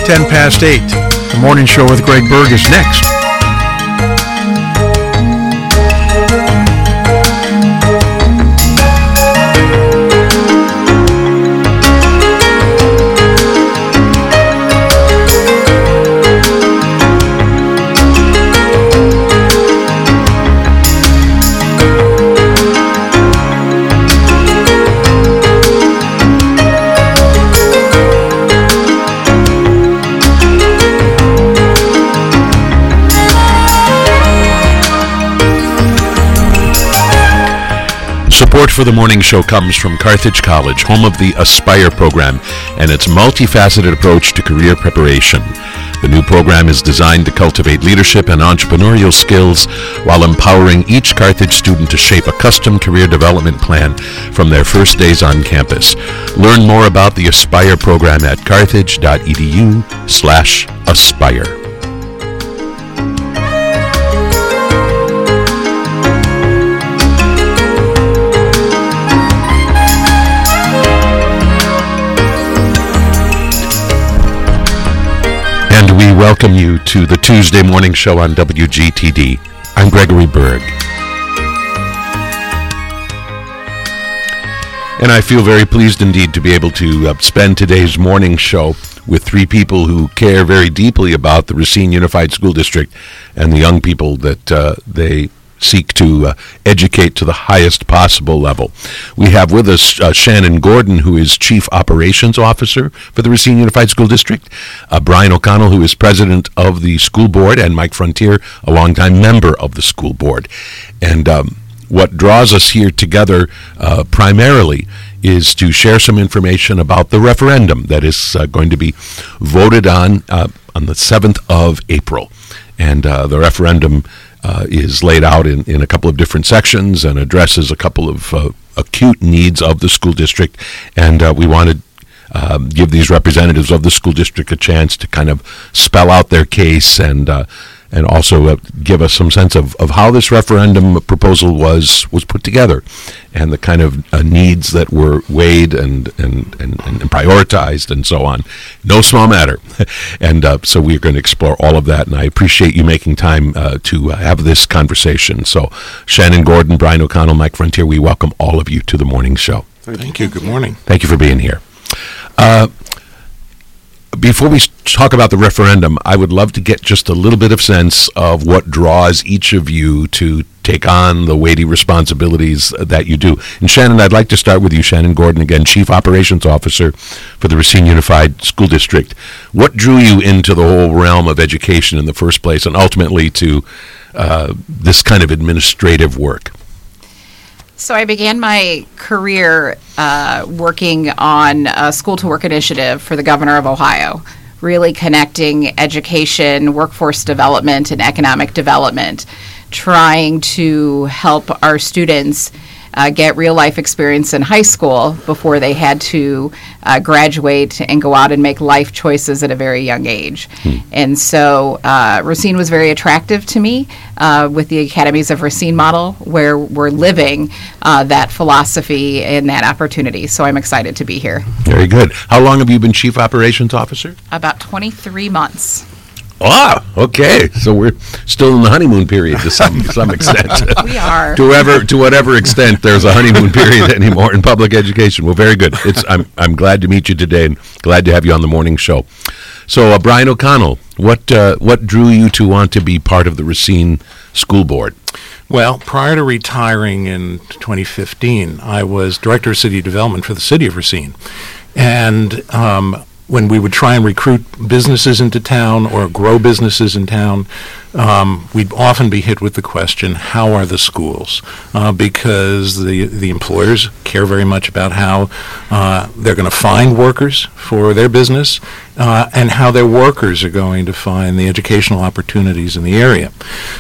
10 past 8. The morning show with Greg Berg is next. Support for the morning show comes from Carthage College, home of the Aspire program, and its multifaceted approach to career preparation. The new program is designed to cultivate leadership and entrepreneurial skills while empowering each Carthage student to shape a custom career development plan from their first days on campus. Learn more about the Aspire program at carthage.edu/aspire. And we welcome you to the Tuesday morning show on WGTD. I'm Gregory Berg. And I feel very pleased indeed to be able to spend today's morning show with three people who care very deeply about the Racine Unified School District and the young people that they seek to educate to the highest possible level. We have with us Shannon Gordon, who is Chief Operations Officer for the Racine Unified School District, Brian O'Connell, who is President of the School Board, and Mike Frontier, a longtime member of the School Board. And what draws us here together primarily is to share some information about the referendum that is going to be voted on the 7th of April. And the referendum is laid out in a couple of different sections and addresses a couple of acute needs of the school district. And we want to give these representatives of the school district a chance to kind of spell out their case and also give us some sense of how this referendum proposal was put together and the kind of needs that were weighed and prioritized and so on. No small matter. And so we're going to explore all of that, and I appreciate you making time to have this conversation. So Shannon Gordon, Brian O'Connell, Mike Frontier, we welcome all of you to the morning show. Thank you. Good morning. Thank you for being here. Before we talk about the referendum, I would love to get just a little bit of sense of what draws each of you to take on the weighty responsibilities that you do. And Shannon, I'd like to start with you, Shannon Gordon, again, Chief Operations Officer for the Racine Unified School District. What drew you into the whole realm of education in the first place and ultimately to this kind of administrative work? So I began my career working on a school-to-work initiative for the governor of Ohio, really connecting education, workforce development, and economic development, trying to help our students get real-life experience in high school before they had to graduate and go out and make life choices at a very young age. And so Racine was very attractive to me with the Academies of Racine model, where we're living that philosophy and that opportunity. So I'm excited to be here. Very good. How long have you been Chief Operations Officer? About 23 months. Ah, okay. So we're still in the honeymoon period to some extent. We are. To whatever extent there's a honeymoon period anymore in public education. Well, very good. I'm glad to meet you today and glad to have you on the morning show. So, Brian O'Connell, what drew you to want to be part of the Racine School Board? Well, prior to retiring in 2015, I was Director of City Development for the City of Racine. And when we would try and recruit businesses into town or grow businesses in town, we'd often be hit with the question, how are the schools? Because the employers care very much about how they're going to find workers for their business and how their workers are going to find the educational opportunities in the area.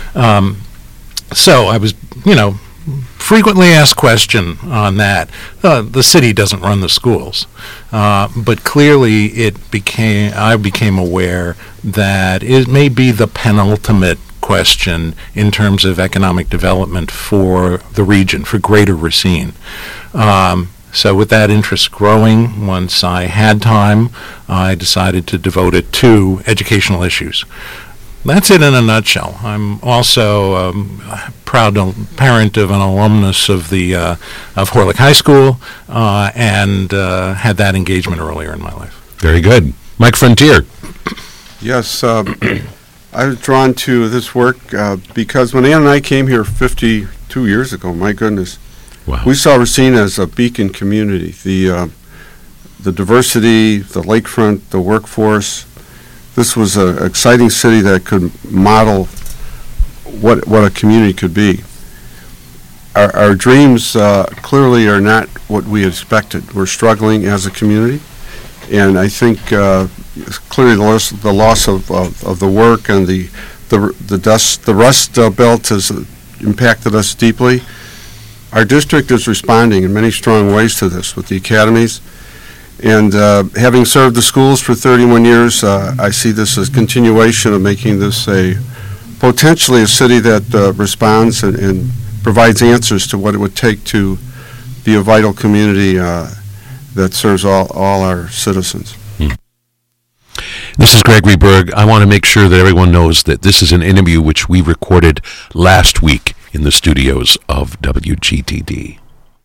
So I was, frequently asked question on that. The city doesn't run the schools, but clearly I became aware that it may be the penultimate question in terms of economic development for the region, for Greater Racine. So with that interest growing, once I had time, I decided to devote it to educational issues. That's it in a nutshell. I'm also proud parent of an alumnus of the of Horlick High School, and had that engagement earlier in my life. Very good. Mike Frontier. Yes, I was drawn to this work because when Ann and I came here 52 years ago, my goodness, Wow. we saw Racine as a beacon community. The diversity, the lakefront, the workforce. This was an exciting city that could model what a community could be. Our dreams clearly are not what we expected. We're struggling as a community, and I think clearly the loss of the work and the Rust Belt has impacted us deeply. Our district is responding in many strong ways to this with the academies. And having served the schools for 31 years, I see this as continuation of making this potentially a city that responds and provides answers to what it would take to be a vital community that serves all our citizens. This is Gregory Berg. I want to make sure that everyone knows that this is an interview which we recorded last week in the studios of WGTD.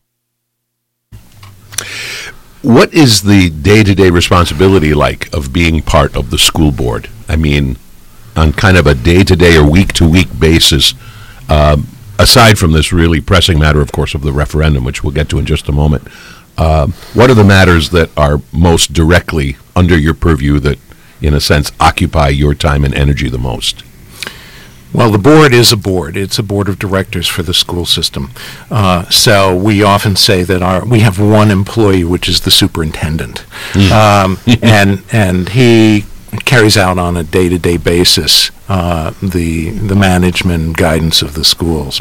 What is the day-to-day responsibility like of being part of the school board? I mean, on kind of a day-to-day or week-to-week basis, aside from this really pressing matter, of course, of the referendum, which we'll get to in just a moment, what are the matters that are most directly under your purview that, in a sense, occupy your time and energy the most? Well, the board is a board. It's a board of directors for the school system. So we often say that we have one employee, which is the superintendent. And he carries out on a day-to-day basis the management and guidance of the schools.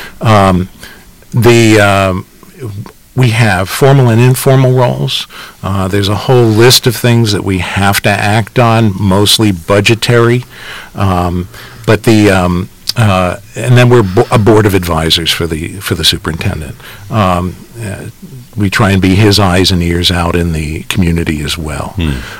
We have formal and informal roles. There's a whole list of things that we have to act on, mostly budgetary. But and then we're a board of advisors for the superintendent. We try and be his eyes and ears out in the community as well.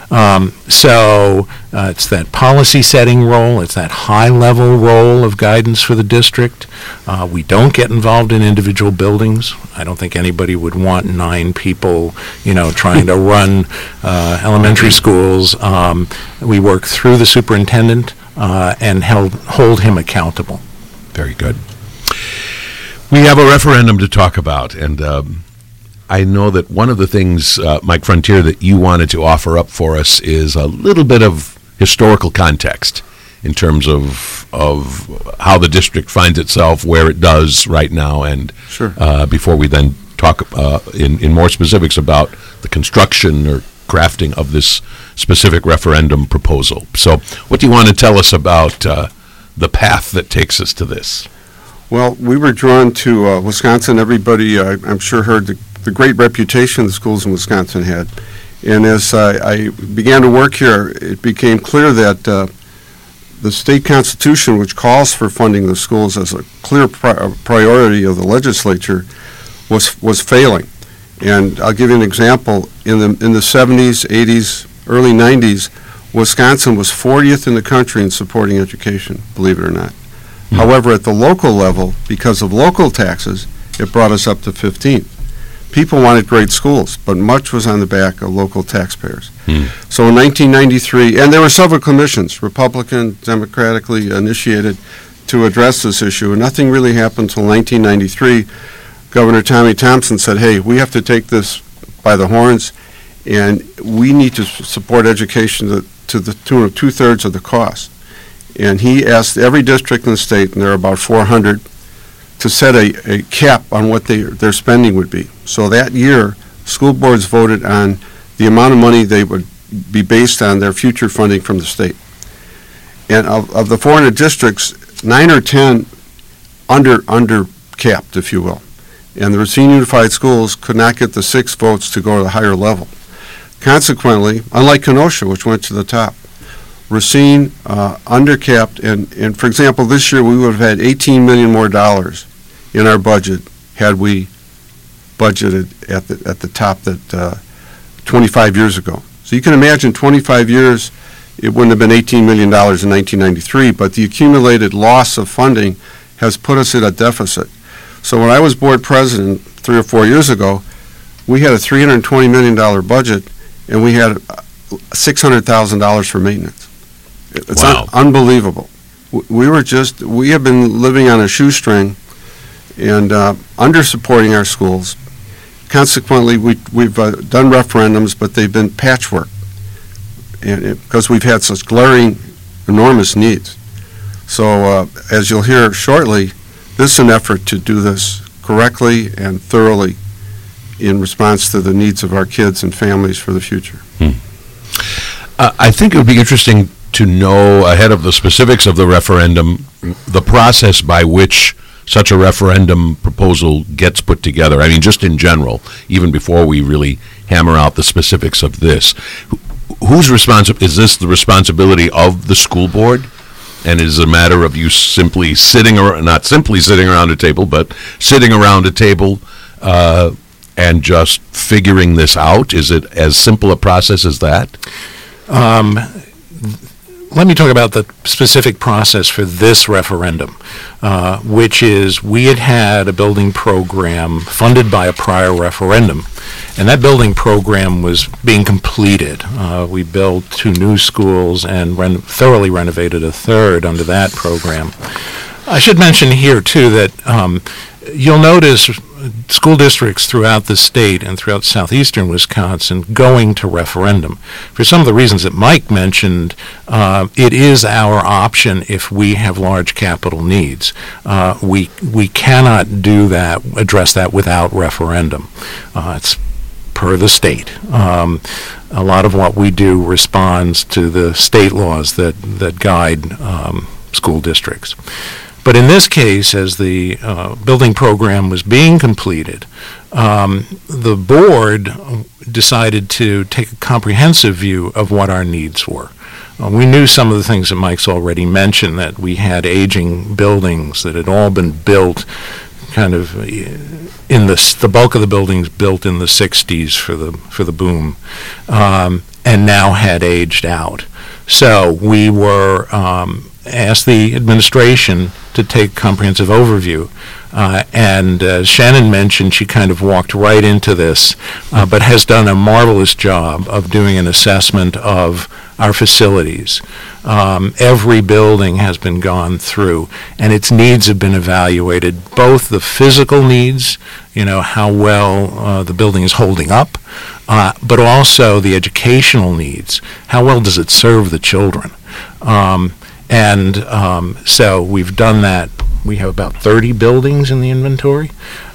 So it's that policy setting role. It's that high level role of guidance for the district. We don't get involved in individual buildings. I don't think anybody would want 9 people, trying to run elementary schools. We work through the superintendent and hold him accountable. Very good. We have a referendum to talk about, and I know that one of the things, Mike Frontier, that you wanted to offer up for us is a little bit of historical context in terms of how the district finds itself, where it does right now, and Sure. Before we then talk in more specifics about the construction or crafting of this specific referendum proposal. So what do you want to tell us about the path that takes us to this? Well, we were drawn to Wisconsin. Everybody, I'm sure, heard the great reputation the schools in Wisconsin had. And as I began to work here, it became clear that the state constitution, which calls for funding the schools as a clear priority of the legislature, was failing. And I'll give you an example. In the 70s, 80s, early 90s, Wisconsin was 40th in the country in supporting education, believe it or not. However, at the local level, because of local taxes, it brought us up to 15th. People wanted great schools, but much was on the back of local taxpayers. So in 1993, and there were several commissions, Republican, democratically initiated, to address this issue, and nothing really happened until 1993. Governor Tommy Thompson said, hey, we have to take this by the horns, and we need to support education to the tune of 2/3 of the cost. And he asked every district in the state, and there are about 400, to set a cap on what their spending would be. So that year, school boards voted on the amount of money they would be based on their future funding from the state. And of the 400 districts, 9 or 10 under capped, if you will. And the Racine Unified Schools could not get the 6 votes to go to the higher level. Consequently, unlike Kenosha, which went to the top, Racine undercapped, and for example, this year we would have had $18 million more in our budget had we budgeted at the top that 25 years ago. So you can imagine 25 years, it wouldn't have been $18 million in 1993, but the accumulated loss of funding has put us at a deficit. So when I was board president 3 or 4 years ago, we had a $320 million budget, and we had $600,000 for maintenance. It's Wow. unbelievable. We have been living on a shoestring and under-supporting our schools. Consequently, we've done referendums, but they've been patchwork because we've had such glaring, enormous needs. So as you'll hear shortly, this is an effort to do this correctly and thoroughly in response to the needs of our kids and families for the future. I think it would be interesting to know, ahead of the specifics of the referendum, the process by which such a referendum proposal gets put together. I mean, just in general, even before we really hammer out the specifics of this. Who's responsible? Is this the responsibility of the school board? And is it a matter of you simply sitting, or not simply sitting around a table, but sitting around a table and just figuring this out? Is it as simple a process as that? Let me talk about the specific process for this referendum, which is we had a building program funded by a prior referendum, and that building program was being completed. We built 2 new schools and thoroughly renovated a third under that program. I should mention here, too, that you'll notice school districts throughout the state and throughout southeastern Wisconsin going to referendum. For some of the reasons that Mike mentioned, it is our option if we have large capital needs. We cannot address that without referendum. It's per the state. A lot of what we do responds to the state laws that guide school districts. But in this case, as the building program was being completed, the board decided to take a comprehensive view of what our needs were. We knew some of the things that Mike's already mentioned, that we had aging buildings that had all been built kind of in the bulk of the buildings built in the 60s for the boom, and now had aged out. So we were asked the administration to take a comprehensive overview. And as Shannon mentioned, she kind of walked right into this, but has done a marvelous job of doing an assessment of our facilities. Every building has been gone through, and its needs have been evaluated, both the physical needs, how well the building is holding up, but also the educational needs. How well does it serve the children? So we've done that. We have about 30 buildings in the inventory,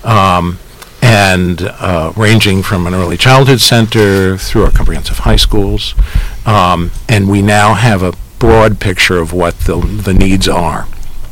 ranging from an early childhood center through our comprehensive high schools. And we now have a broad picture of what the needs are.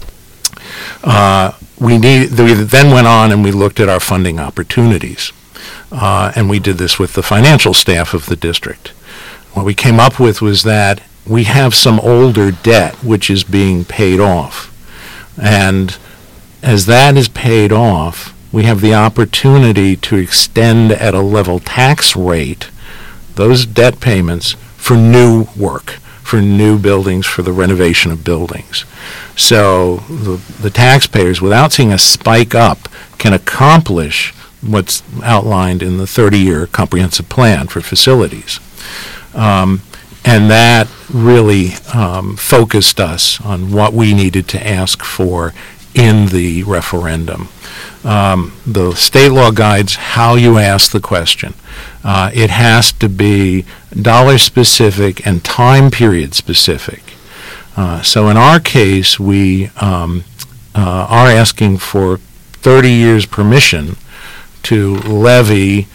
We then went on and we looked at our funding opportunities. And we did this with the financial staff of the district. What we came up with was that we have some older debt which is being paid off. And as that is paid off, we have the opportunity to extend at a level tax rate those debt payments for new work, for new buildings, for the renovation of buildings. So the taxpayers, without seeing a spike up, can accomplish what's outlined in the 30-year comprehensive plan for facilities. And that really focused us on what we needed to ask for in the referendum. The state law guides how you ask the question. It has to be dollar-specific and time period specific. So in our case, we are asking for 30 years permission to levy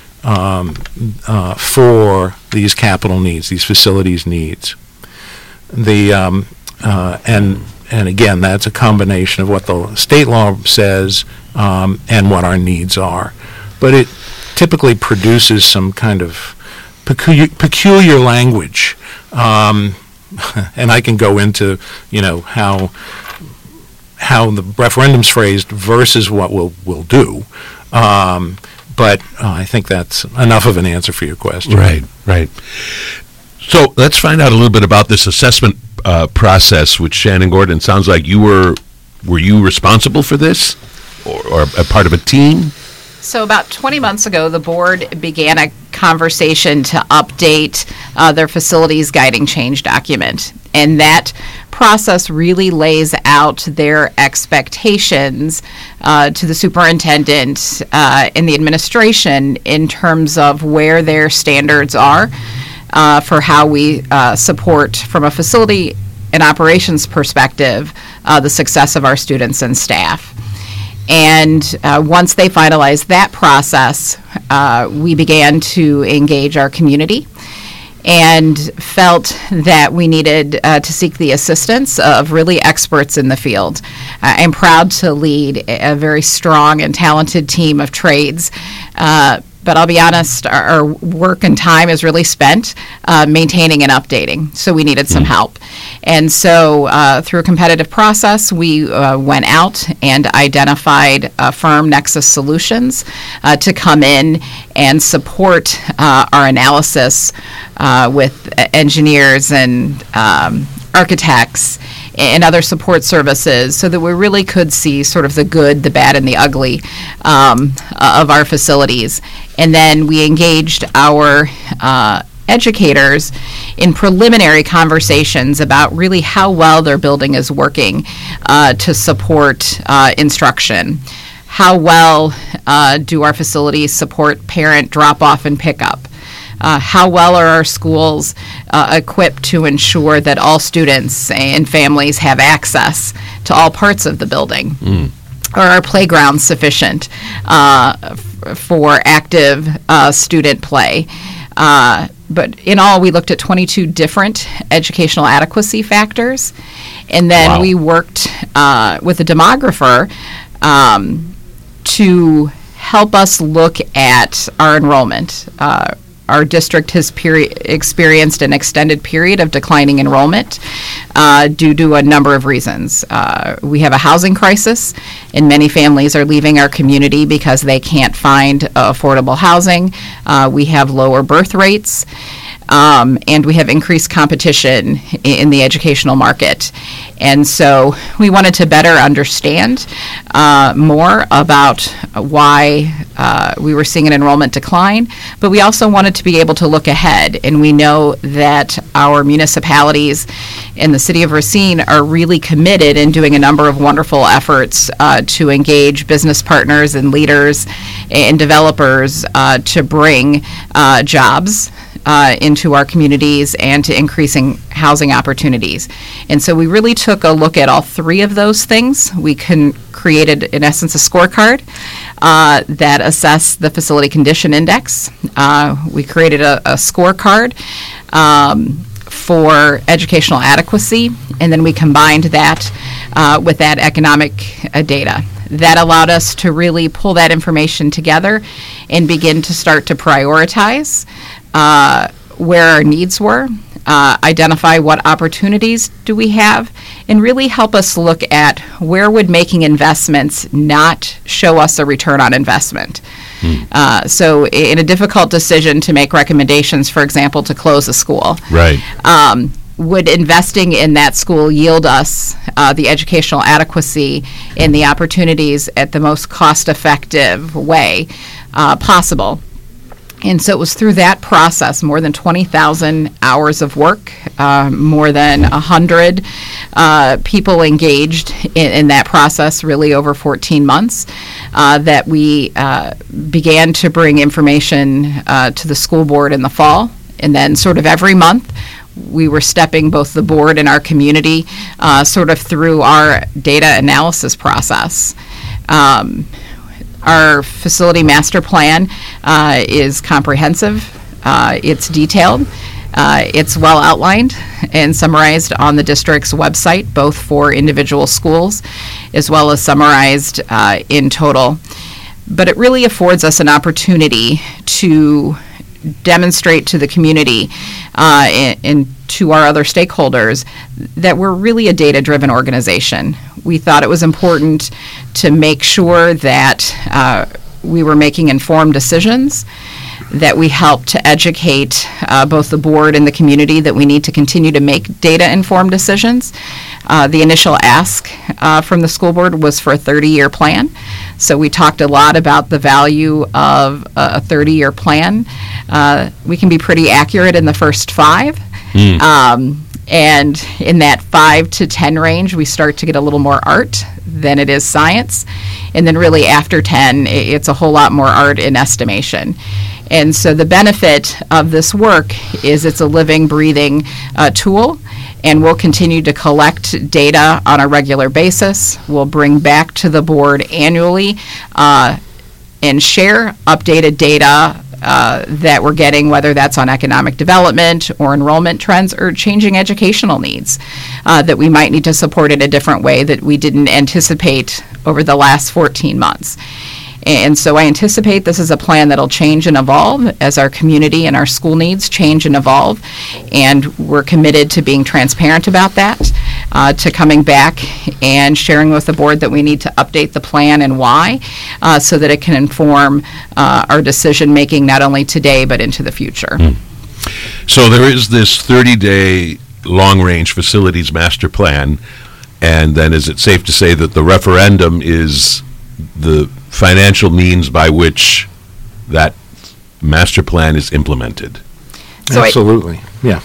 for these capital needs, these facilities needs. And again, that's a combination of what the state law says and what our needs are. But it typically produces some kind of peculiar language. And I can go into, how the referendum's phrased versus what we'll do. but I think that's enough of an answer for your question. Right. So let's find out a little bit about this assessment process with Shannon Gordon. Sounds like were you responsible for this or a part of a team? So about 20 months ago, the board began a conversation to update their facilities guiding change document. And that process really lays out their expectations to the superintendent and the administration in terms of where their standards are for how we support, from a facility and operations perspective, the success of our students and staff. And once they finalized that process, we began to engage our community and felt that we needed to seek the assistance of really experts in the field. I'm proud to lead a very strong and talented team of trades. But I'll be honest, our work and time is really spent maintaining and updating, so we needed some help. And so through a competitive process, we went out and identified a firm, Nexus Solutions, to come in and support our analysis with engineers and architects and other support services, so that we really could see sort of the good, the bad, and the ugly of our facilities. And then we engaged our educators in preliminary conversations about really how well their building is working to support instruction. How well do our facilities support parent drop-off and pickup? How well are our schools equipped to ensure that all students and families have access to all parts of the building? Are our playgrounds sufficient for active student play? But in all, we looked at 22 different educational adequacy factors, and then we worked with a demographer to help us look at our enrollment. Our district has experienced an extended period of declining enrollment due to a number of reasons. We have a housing crisis, and many families are leaving our community because they can't find affordable housing. We have lower birth rates. And we have increased competition in the educational market. And so we wanted to better understand more about why we were seeing an enrollment decline, but we also wanted to be able to look ahead. And we know that our municipalities in the city of Racine are really committed in doing a number of wonderful efforts to engage business partners and leaders and developers to bring jobs into our communities and to increasing housing opportunities. And so we really took a look at all three of those things. We created, in essence, a scorecard that assessed the Facility Condition Index. We created a scorecard for educational adequacy, and then we combined that with that economic data. That allowed us to really pull that information together and begin to start to prioritize where our needs were, identify what opportunities do we have, and really help us look at where would making investments not show us a return on investment. So in a difficult decision to make recommendations, for example, to close a school, would investing in that school yield us the educational adequacy and the opportunities at the most cost-effective way possible? And so it was through that process, more than 20,000 hours of work, more than 100 people engaged in that process, really over 14 months, that we began to bring information to the school board in the fall. And then sort of every month, we were stepping both the board and our community sort of through our data analysis process. Our facility master plan is comprehensive, it's detailed, it's well outlined and summarized on the district's website, both for individual schools as well as summarized in total. But it really affords us an opportunity to demonstrate to the community and to our other stakeholders that we're really a data-driven organization. We thought it was important to make sure that we were making informed decisions, that we helped to educate both the board and the community that we need to continue to make data-informed decisions. The initial ask from the school board was for a 30-year plan. So we talked a lot about the value of a 30-year plan. We can be pretty accurate in the first 5. And in that 5 to 10 range, we start to get a little more art than it is science. And then really after 10, it's a whole lot more art in estimation. And so the benefit of this work is it's a living, breathing tool, and we'll continue to collect data on a regular basis. We'll bring back to the board annually and share updated data that we're getting, whether that's on economic development or enrollment trends or changing educational needs that we might need to support in a different way that we didn't anticipate over the last 14 months. And so I anticipate this is a plan that'll change and evolve as our community and our school needs change and evolve. And we're committed to being transparent about that, to coming back and sharing with the board that we need to update the plan and why, so that it can inform our decision making not only today but into the future. So there is this 30-day long-range facilities master plan, and then is it safe to say that the referendum is the financial means by which that master plan is implemented? So absolutely. Yeah.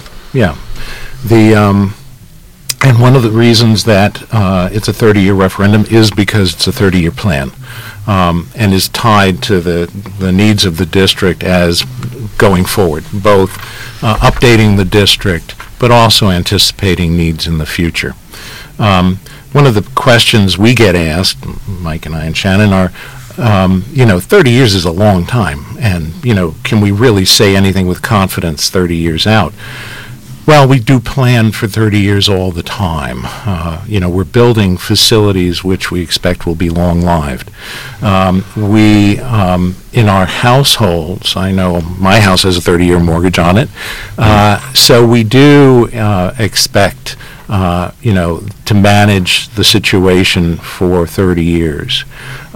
And one of the reasons that it's a 30-year referendum is because it's a 30-year plan, and is tied to the needs of the district as going forward, both updating the district but also anticipating needs in the future. One of the questions we get asked, Mike and I and Shannon, are, 30 years is a long time, and, can we really say anything with confidence 30 years out? Well, we do plan for 30 years all the time. We're building facilities which we expect will be long-lived. We, in our households, I know my house has a 30-year mortgage on it, so we do expect to manage the situation for 30 years.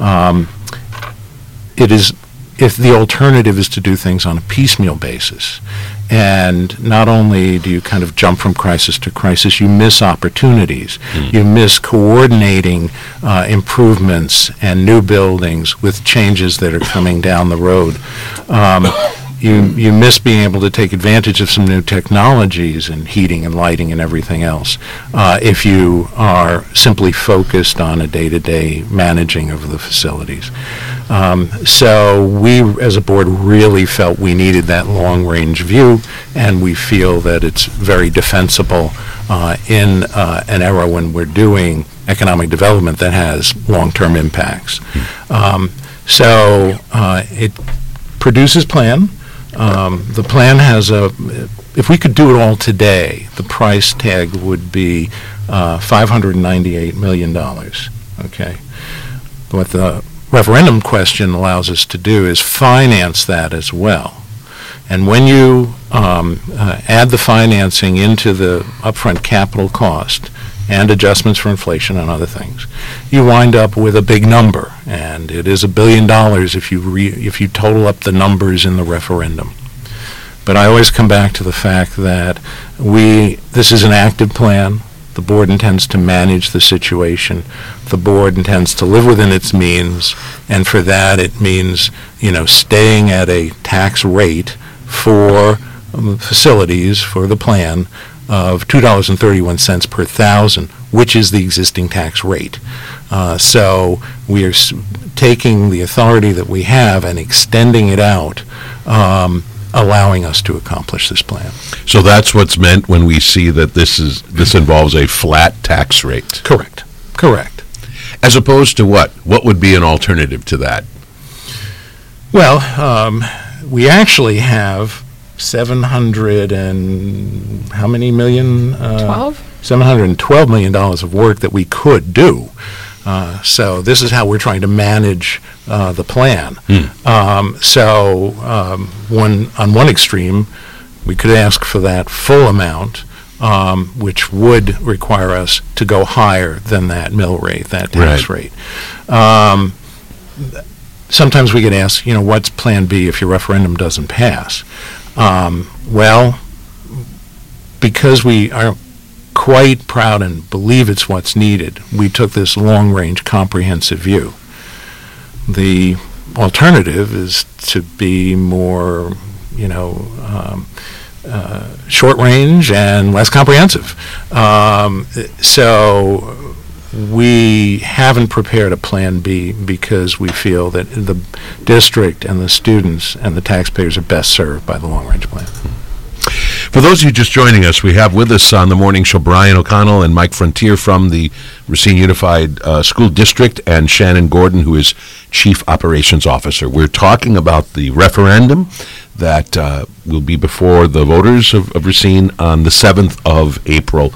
If the alternative is to do things on a piecemeal basis, and not only do you kind of jump from crisis to crisis, you miss opportunities. You miss coordinating improvements and new buildings with changes that are coming down the road. You miss being able to take advantage of some new technologies and heating and lighting and everything else if you are simply focused on a day-to-day managing of the facilities. So we, as a board, really felt we needed that long-range view, and we feel that it's very defensible in an era when we're doing economic development that has long-term impacts. So it produces plan. The plan has if we could do it all today, the price tag would be $598 million, okay? What the referendum question allows us to do is finance that as well. And when you add the financing into the upfront capital cost and adjustments for inflation and other things, you wind up with a big number, and it is $1 billion if you total up the numbers in the referendum. But I always come back to the fact that this is an active plan. The board intends to manage the situation. The board intends to live within its means, and for that it means, staying at a tax rate for facilities for the plan of $2.31 per thousand, which is the existing tax rate. So we are taking the authority that we have and extending it out, allowing us to accomplish this plan. So that's what's meant when we see that this involves a flat tax rate. Correct. As opposed to what? What would be an alternative to that? Well, we actually have 700 and how many million? 12? $712 million of work that we could do. So this is how we're trying to manage the plan. On one extreme, we could ask for that full amount, which would require us to go higher than that mill rate, that tax rate. sometimes we get asked, what's Plan B if your referendum doesn't pass? Well, because we are quite proud and believe it's what's needed, we took this long-range comprehensive view. The alternative is to be more, short-range and less comprehensive. So we haven't prepared a Plan B because we feel that the district and the students and the taxpayers are best served by the long-range plan. For those of you just joining us, we have with us on the morning show Brian O'Connell and Mike Frontier from the Racine Unified School District, and Shannon Gordon, who is Chief Operations Officer. We're talking about the referendum that will be before the voters of Racine on the 7th of April,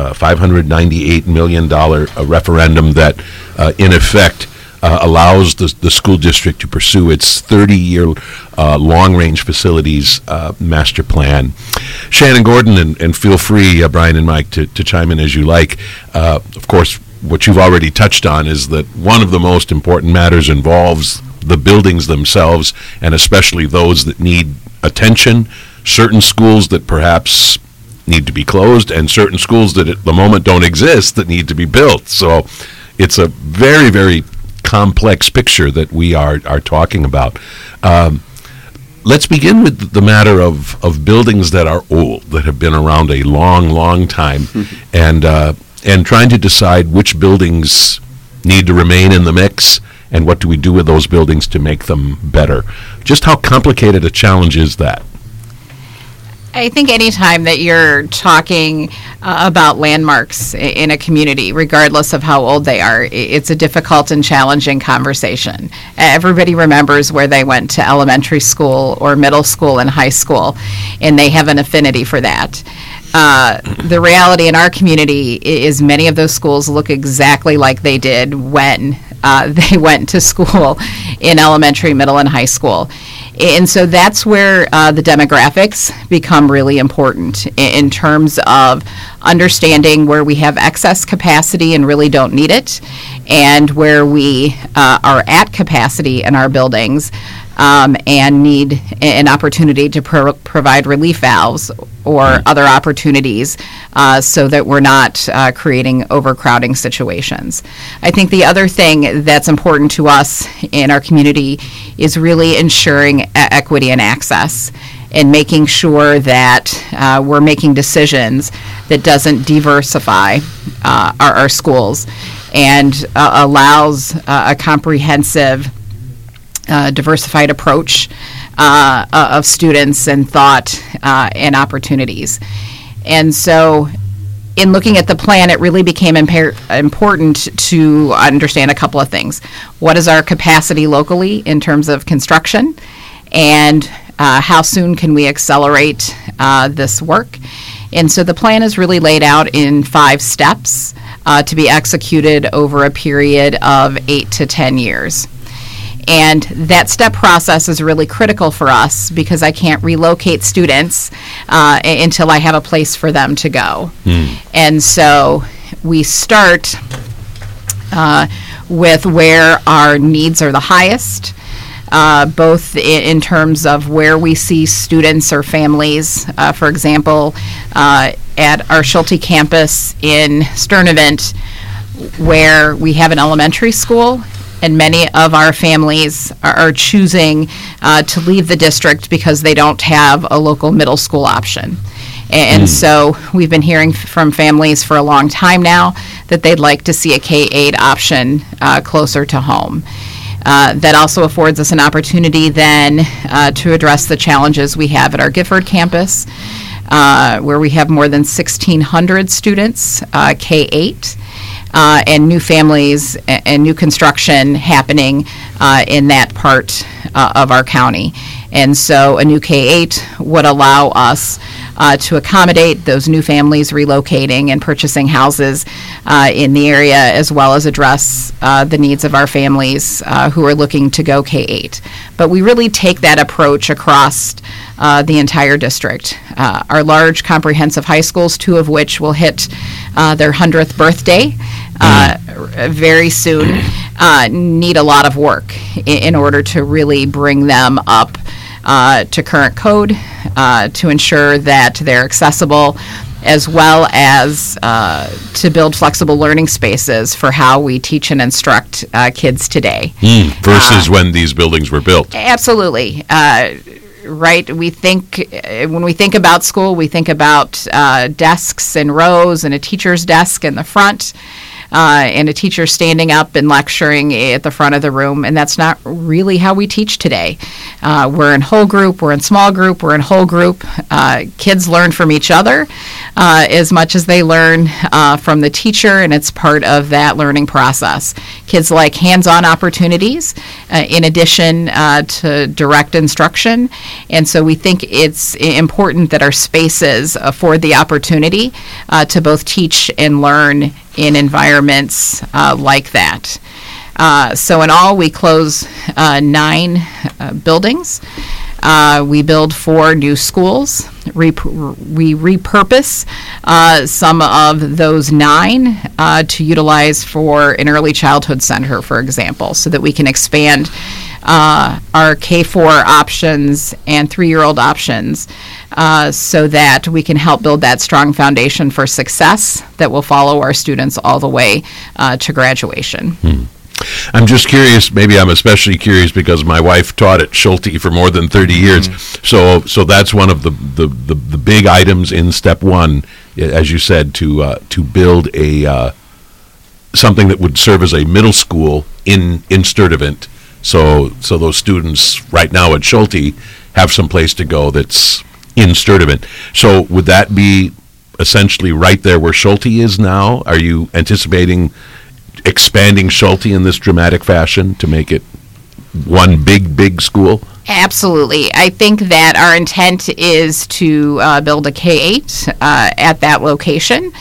$598 million referendum that, in effect, allows the school district to pursue its 30-year long-range facilities master plan. Shannon Gordon, and feel free, Brian and Mike, to chime in as you like. Of course, what you've already touched on is that one of the most important matters involves the buildings themselves, and especially those that need attention, certain schools that perhaps need to be closed, and certain schools that at the moment don't exist that need to be built. So it's a very, very complex picture that we are talking about. Let's begin with the matter of buildings that are old, that have been around a long, long time, and trying to decide which buildings need to remain in the mix and what do we do with those buildings to make them better. Just how complicated a challenge is that? I think anytime that you're talking about landmarks in a community, regardless of how old they are, it's a difficult and challenging conversation. Everybody remembers where they went to elementary school or middle school and high school, and they have an affinity for that. The reality in our community is many of those schools look exactly like they did when they went to school in elementary, middle, and high school. And so that's where the demographics become really important in terms of understanding where we have excess capacity and really don't need it, and where we are at capacity in our buildings and need an opportunity to provide relief valves or other opportunities so that we're not creating overcrowding situations. I think the other thing that's important to us in our community is really ensuring equity and access, and making sure that we're making decisions that doesn't diversify our schools and allows a comprehensive diversified approach of students and thought and opportunities. And so in looking at the plan, it really became important to understand a couple of things. What is our capacity locally in terms of construction, and how soon can we accelerate this work? And so the plan is really laid out in 5 steps to be executed over a period of 8 to 10 years. And that step process is really critical for us because I can't relocate students until I have a place for them to go. And so we start with where our needs are the highest, both in terms of where we see students or families. For example, at our Schulte campus in Sturtevant, where we have an elementary school, and many of our families are choosing to leave the district because they don't have a local middle school option. And so we've been hearing from families for a long time now that they'd like to see a K-8 option closer to home. That also affords us an opportunity then to address the challenges we have at our Gifford campus, where we have more than 1,600 students, K-8. And new families and new construction happening in that part of our county. And so a new K-8 would allow us to accommodate those new families relocating and purchasing houses in the area, as well as address the needs of our families who are looking to go K-8. But we really take that approach across the entire district. Our large comprehensive high schools, 2 of which will hit their 100th birthday very soon, need a lot of work in order to really bring them up to current code, to ensure that they're accessible, as well as to build flexible learning spaces for how we teach and instruct kids today. Versus when these buildings were built. Absolutely. Right. When we think about school, we think about desks and rows and a teacher's desk in the front. And a teacher standing up and lecturing at the front of the room, and that's not really how we teach today. We're in whole group, we're in small group, we're in whole group. Kids learn from each other as much as they learn from the teacher, and it's part of that learning process. Kids like hands-on opportunities in addition to direct instruction, and so we think it's important that our spaces afford the opportunity to both teach and learn in environments like that. So in all, we close 9 buildings. We build 4 new schools. We repurpose some of those 9 to utilize for an early childhood center, for example, so that we can expand our K-4 options and 3-year-old options so that we can help build that strong foundation for success that will follow our students all the way to graduation. I'm just curious, maybe I'm especially curious because my wife taught at Schulte for more than 30 years. So that's one of the big items in step 1, as you said, to build a something that would serve as a middle school in Sturtevant. So those students right now at Schulte have some place to go that's in Sturtevant. So would that be essentially right there where Schulte is now? Are you anticipating expanding Schulte in this dramatic fashion to make it one big school? Absolutely. I think that our intent is to build a K-8 at that location.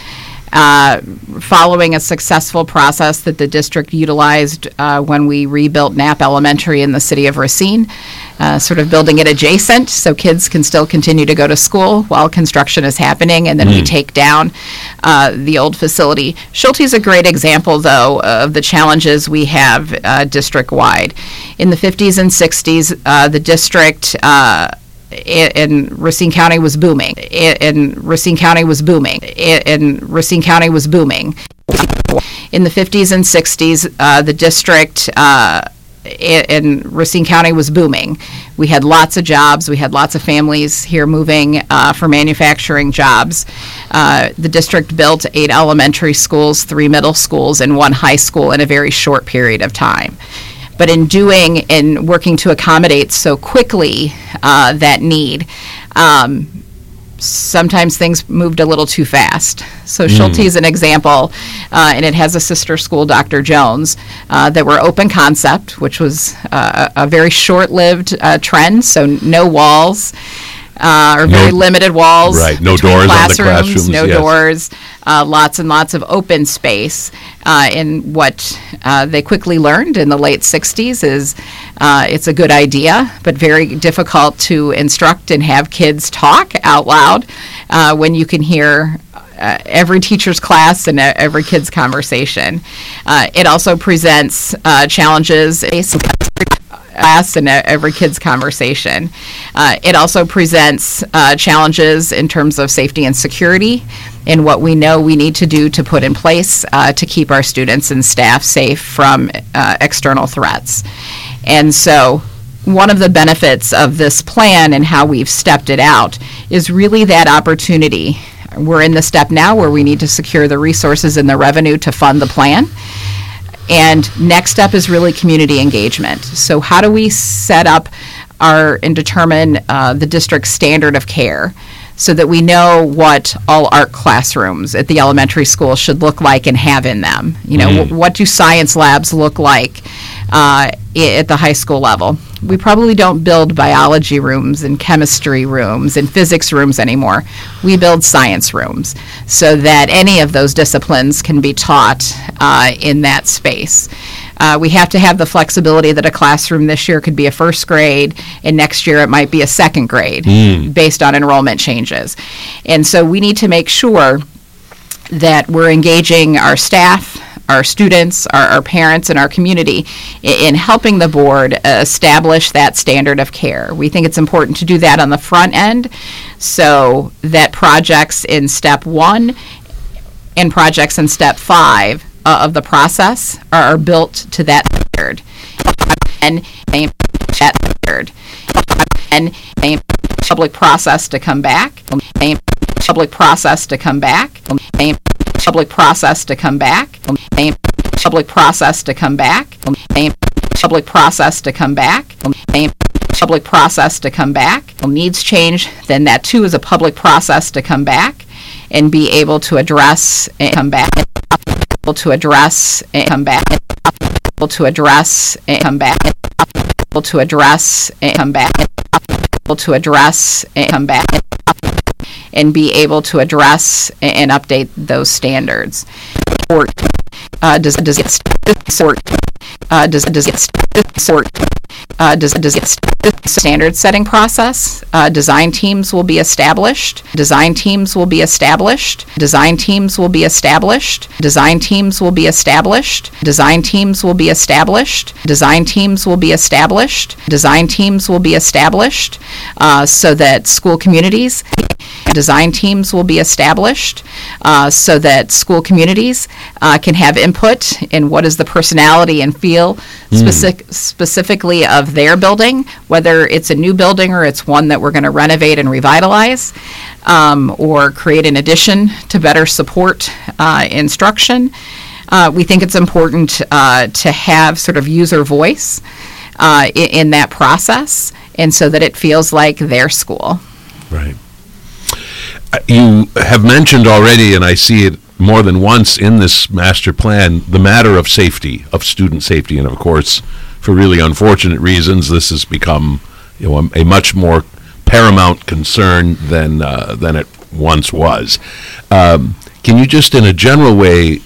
Following a successful process that the district utilized when we rebuilt Knapp Elementary in the city of Racine, sort of building it adjacent so kids can still continue to go to school while construction is happening, and then we take down the old facility. Schulte is a great example, though, of the challenges we have district-wide. In the 50s and 60s, the district in Racine County was booming. In the 50s and 60s, the district in Racine County was booming. We had lots of jobs. We had lots of families here moving for manufacturing jobs. The district built 8 elementary schools, 3 middle schools, and 1 high school in a very short period of time. But in doing and working to accommodate so quickly that need, sometimes things moved a little too fast. So Schulte is an example, and it has a sister school, Dr. Jones, that were open concept, which was a very short-lived trend, so no walls. Or very limited walls. Right, no doors on the classrooms. No doors, lots and lots of open space. And what they quickly learned in the late 60s is it's a good idea, but very difficult to instruct and have kids talk out loud when you can hear every teacher's class and every kid's conversation. It also presents challenges and every kid's conversation. It also presents challenges in terms of safety and security and what we know we need to do to put in place to keep our students and staff safe from external threats. And so one of the benefits of this plan and how we've stepped it out is really that opportunity. We're in the step now where we need to secure the resources and the revenue to fund the plan. And next step is really community engagement. So how do we set up and determine the district's standard of care so that we know what all art classrooms at the elementary school should look like and have in them? You know, what do science labs look like at the high school level? We probably don't build biology rooms and chemistry rooms and physics rooms anymore. We build science rooms so that any of those disciplines can be taught in that space. We have to have the flexibility that a classroom this year could be a first grade and next year it might be a second grade based on enrollment changes. And so we need to make sure that we're engaging our staff, our students, our parents, and our community in helping the board establish that standard of care. We think it's important to do that on the front end so that projects in step 1 and projects in step 5 of the process are built to that standard. And that standard. And public process to come back. Public process to come back. Public process to come back. Public process to come back. Public process to come back. Public process to come back. Needs change, then that too is a public process to come back and be able to address and come back. Able to address and come back. Able to address and come back. Able to address and come back. Able to address and come back. And be able to address and update those standards. Or does it sort? Does standard setting process? Design teams will be established. Design teams will be established. Design teams will be established. Design teams will be established. Design teams will be established. Design teams will be established. Design teams will be established so that school communities. Design teams will be established so that school communities can have input in what is the personality and feel specifically of their building, whether it's a new building or it's one that we're going to renovate and revitalize or create an addition to better support instruction. We think it's important to have sort of user voice in that process, and so that it feels like their school. Right. You have mentioned already, and I see it more than once in this master plan, the matter of safety, of student safety. And of course, for really unfortunate reasons, this has become a much more paramount concern than it once was. Can you just, in a general way,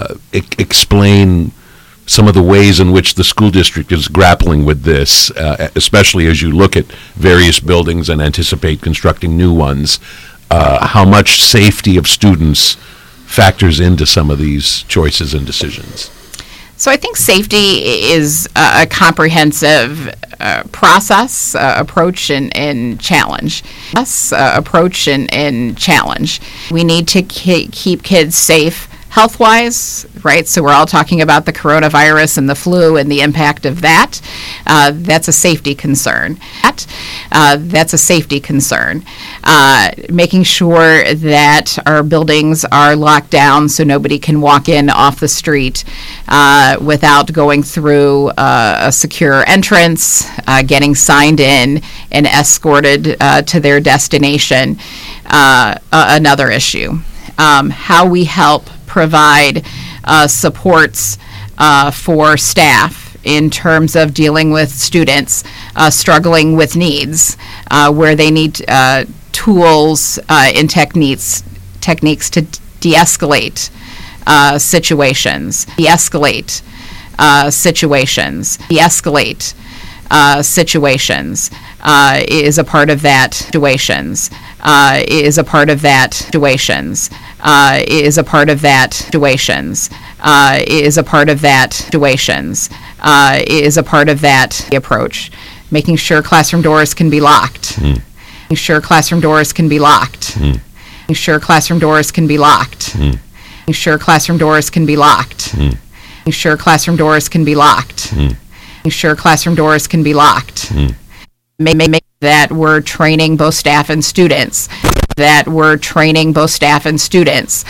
explain some of the ways in which the school district is grappling with this, especially as you look at various buildings and anticipate constructing new ones? How much safety of students factors into some of these choices and decisions? So I think safety is a comprehensive process, approach, and challenge. Approach and challenge. We need to keep kids safe health-wise, right? So we're all talking about the coronavirus and the flu and the impact of that. That's a safety concern. That's a safety concern. Making sure that our buildings are locked down so nobody can walk in off the street without going through a secure entrance, getting signed in and escorted to their destination. Another issue. How we help provide supports for staff in terms of dealing with students struggling with needs, where they need tools and techniques to de-escalate situations. De-escalate situations. De-escalate situations is a part of that. Situations is a part of that. Situations is a part of that. Situations is a part of that. Situations is a part of that approach. Making sure classroom doors can be locked. Making sure classroom doors can be locked. Making sure classroom doors can be locked. Making sure classroom doors can be locked. Making sure classroom doors can be locked. Making sure classroom doors can be locked. Make that we're training both staff and students. That we're training both staff and students.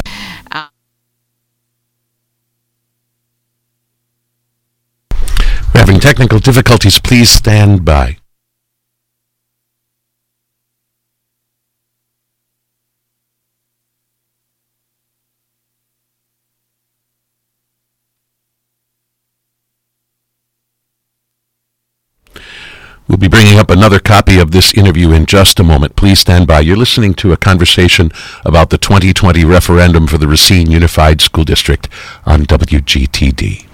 We're having technical difficulties. Please stand by. We'll be bringing up another copy of this interview in just a moment. Please stand by. You're listening to a conversation about the 2020 referendum for the Racine Unified School District on WGTD.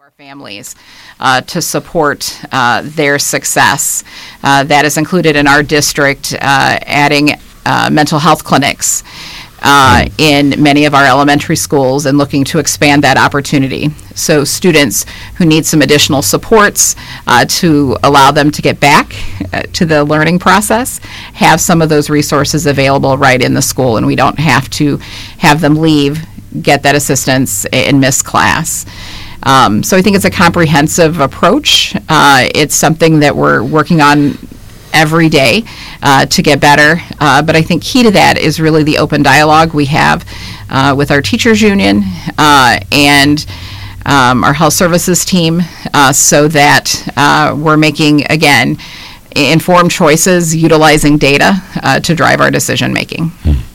our families to support their success. That is included in our district, adding mental health clinics in many of our elementary schools and looking to expand that opportunity. So students who need some additional supports to allow them to get back to the learning process have some of those resources available right in the school, and we don't have to have them leave, get that assistance, and miss class. So I think it's a comprehensive approach. It's something that we're working on every day to get better. But I think key to that is really the open dialogue we have with our teachers union and our health services team so that we're making, again, informed choices utilizing data to drive our decision making.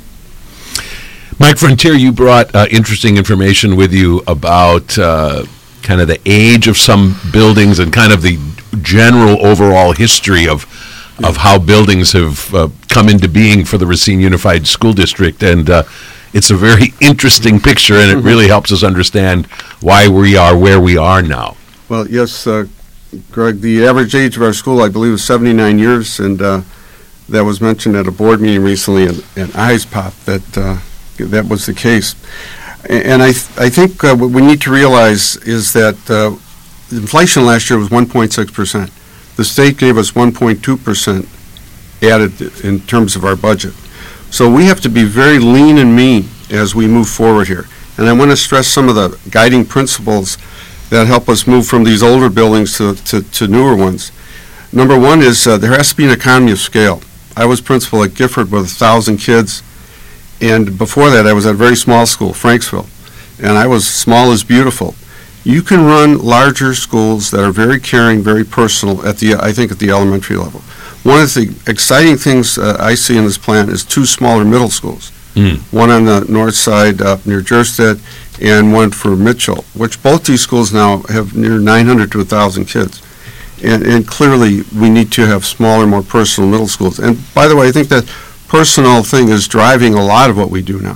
Mike Frontier, you brought interesting information with you about kind of the age of some buildings and kind of the general overall history of how buildings have come into being for the Racine Unified School District. And it's a very interesting picture, and it really helps us understand why we are where we are now. Well, yes, Greg, the average age of our school, I believe, is 79 years, and that was mentioned at a board meeting recently at Eyes Pop that was the case. And I think what we need to realize is that inflation last year was 1.6%. The state gave us 1.2% added in terms of our budget. So we have to be very lean and mean as we move forward here. And I want to stress some of the guiding principles that help us move from these older buildings to newer ones. Number one is there has to be an economy of scale. I was principal at Gifford with 1,000 kids, and before that I was at a very small school, Franksville, and I was small is beautiful. You can run larger schools that are very caring, very personal I think at the elementary level. One of the exciting things I see in this plan is 2 smaller middle schools. One on the north side up near Jerstead and one for Mitchell, which both these schools now have near 900 to 1,000 kids. And clearly we need to have smaller, more personal middle schools. And by the way, I think that personal thing is driving a lot of what we do now.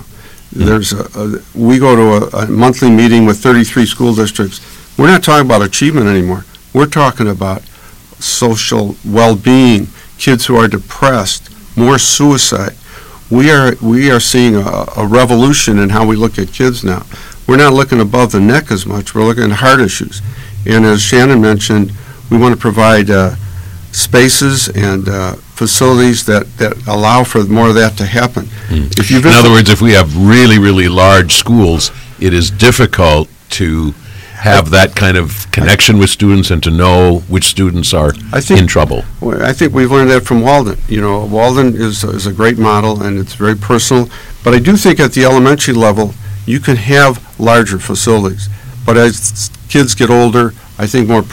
We go to a monthly meeting with 33 school districts. We're not talking about achievement anymore. We're talking about social well-being, kids who are depressed, more suicide. We are seeing a revolution in how we look at kids now. We're not looking above the neck as much. We're looking at heart issues. And as Shannon mentioned, we want to provide spaces and facilities that allow for more of that to happen. In other words, if we have really, really large schools, it is difficult to have that kind of connection with students and to know which students are in trouble. Well, I think we've learned that from Walden. You know, Walden is a great model, and it's very personal. But I do think at the elementary level, you can have larger facilities. But as kids get older, I think more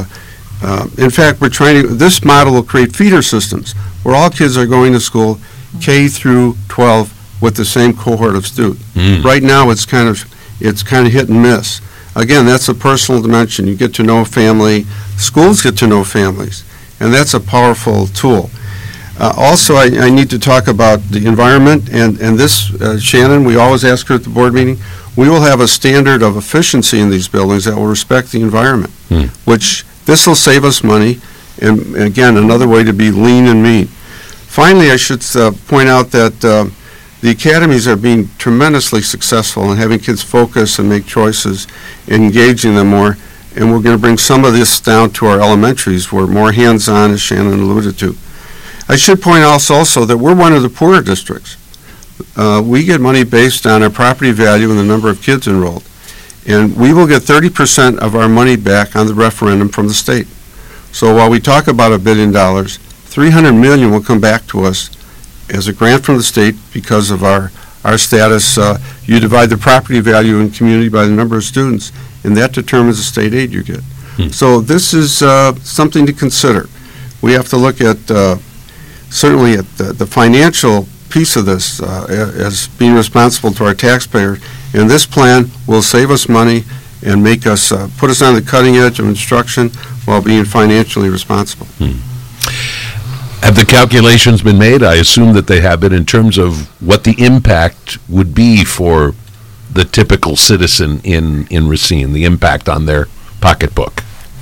in fact, this model will create feeder systems where all kids are going to school K through 12 with the same cohort of students. Right now, it's kind of hit and miss. Again, that's a personal dimension. You get to know a family. Schools get to know families, and that's a powerful tool. Also, I need to talk about the environment, and this, Shannon, we always ask her at the board meeting, we will have a standard of efficiency in these buildings that will respect the environment, which this will save us money, and again, another way to be lean and mean. Finally, I should point out that the academies are being tremendously successful in having kids focus and make choices and engaging them more, and we're going to bring some of this down to our elementaries where more hands-on, as Shannon alluded to. I should point out also that we're one of the poorer districts. We get money based on our property value and the number of kids enrolled. And we will get 30% of our money back on the referendum from the state. So while we talk about $1 billion, $300 million will come back to us as a grant from the state because of our status. You divide the property value in community by the number of students, and that determines the state aid you get. So this is something to consider. We have to look at certainly at the financial piece of this as being responsible to our taxpayers. And this plan will save us money and make us put us on the cutting edge of instruction while being financially responsible. Have the calculations been made? I assume that they have been in terms of what the impact would be for the typical citizen in Racine, the impact on their pocketbook?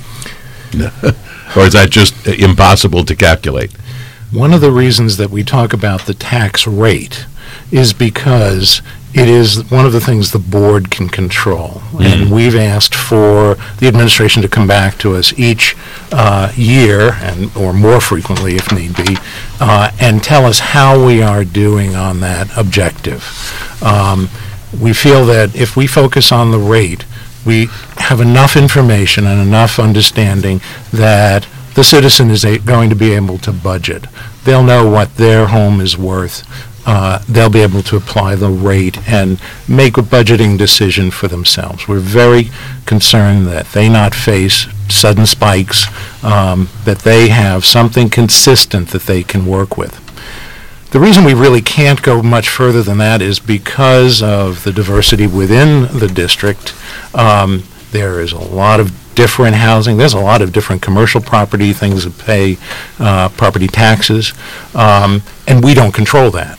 Or is that just impossible to calculate? One of the reasons that we talk about the tax rate is because it is one of the things the board can control. And we've asked for the administration to come back to us each year, or more frequently if need be, and tell us how we are doing on that objective. We feel that if we focus on the rate, we have enough information and enough understanding that the citizen is going to be able to budget. They'll know what their home is worth. They'll be able to apply the rate and make a budgeting decision for themselves. We're very concerned that they not face sudden spikes, that they have something consistent that they can work with. The reason we really can't go much further than that is because of the diversity within the district. There is a lot of different housing. There's a lot of different commercial property, things that pay property taxes, and we don't control that.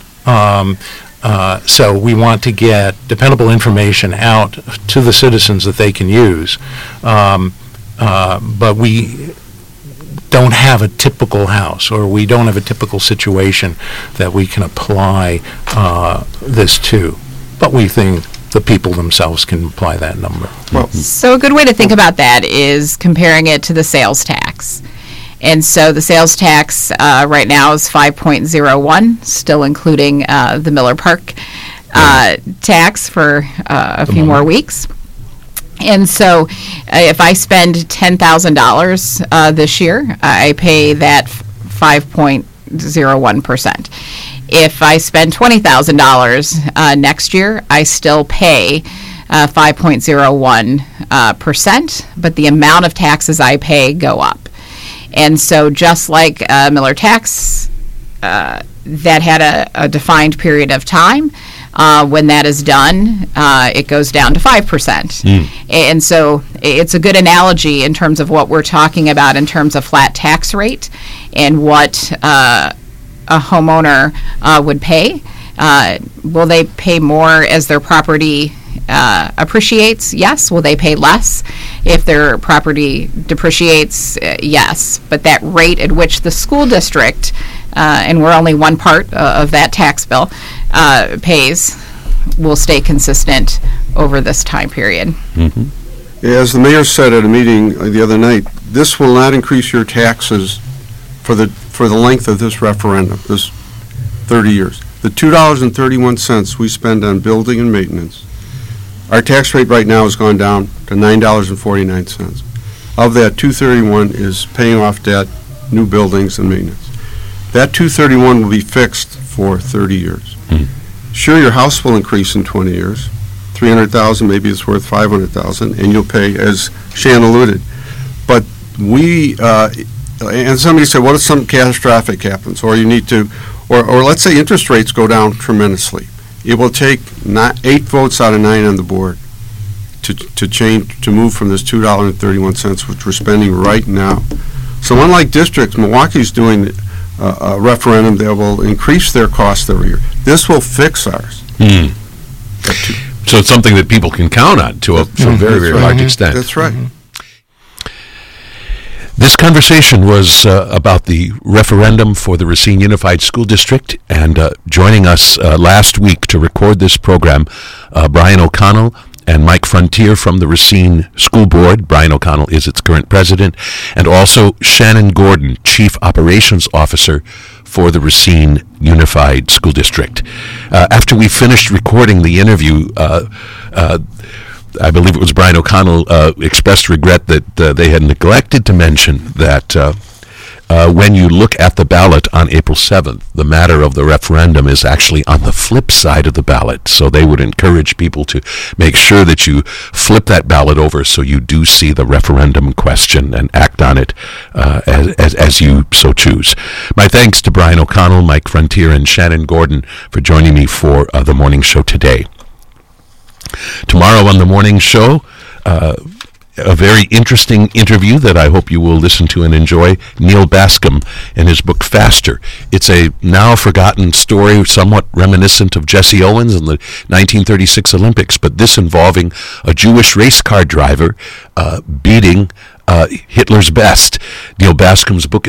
So we want to get dependable information out to the citizens that they can use, but we don't have a typical house, or we don't have a typical situation that we can apply this to. But we think the people themselves can apply that number. Well, So a good way to think about that is comparing it to the sales tax. And so the sales tax right now is 5.01, still including the Miller Park tax for a few more weeks. And so if I spend $10,000 this year, I pay that 5.01%. If I spend $20,000 next year, I still pay 5.01%, but the amount of taxes I pay go up. And so just like Miller tax, that had a defined period of time, when that is done, it goes down to 5%. And so it's a good analogy in terms of what we're talking about in terms of flat tax rate and what a homeowner would pay. Will they pay more as their property appreciates? Yes. Will they pay less if their property depreciates? Yes. But that rate at which the school district, and we're only one part of that tax bill, pays, will stay consistent over this time period. as the mayor said at a meeting the other night, this will not increase your taxes for the length of this referendum, this 30 years. The $2.31 we spend on building and maintenance, our tax rate right now has gone down to $9.49. Of that, $2.31 is paying off debt, new buildings, and maintenance. That $2.31 will be fixed for 30 years. Sure, your house will increase in 20 years. $300,000, maybe it's worth $500,000, and you'll pay, as Shan alluded. But and somebody said, what if something catastrophic happens, or you need to, or let's say interest rates go down tremendously. It will take 8 votes out of 9 on the board to move from this $2.31, which we're spending right now. So unlike districts, Milwaukee's doing a referendum that will increase their cost every year. This will fix ours. So it's something that people can count on to a very, very large extent. That's right. This conversation was about the referendum for the Racine Unified School District, and joining us last week to record this program, Brian O'Connell and Mike Frontier from the Racine School Board. Brian O'Connell is its current president, and also Shannon Gordon, Chief Operations Officer for the Racine Unified School District. After we finished recording the interview, I believe it was Brian O'Connell expressed regret that they had neglected to mention that when you look at the ballot on April 7th, the matter of the referendum is actually on the flip side of the ballot. So they would encourage people to make sure that you flip that ballot over so you do see the referendum question and act on it as you so choose. My thanks to Brian O'Connell, Mike Frontier, and Shannon Gordon for joining me for the morning show today. Tomorrow on the morning show, a very interesting interview that I hope you will listen to and enjoy. Neil Bascom and his book Faster. It's a now forgotten story, somewhat reminiscent of Jesse Owens in the 1936 Olympics, but this involving a Jewish race car driver beating Hitler's best. Neil Bascom's book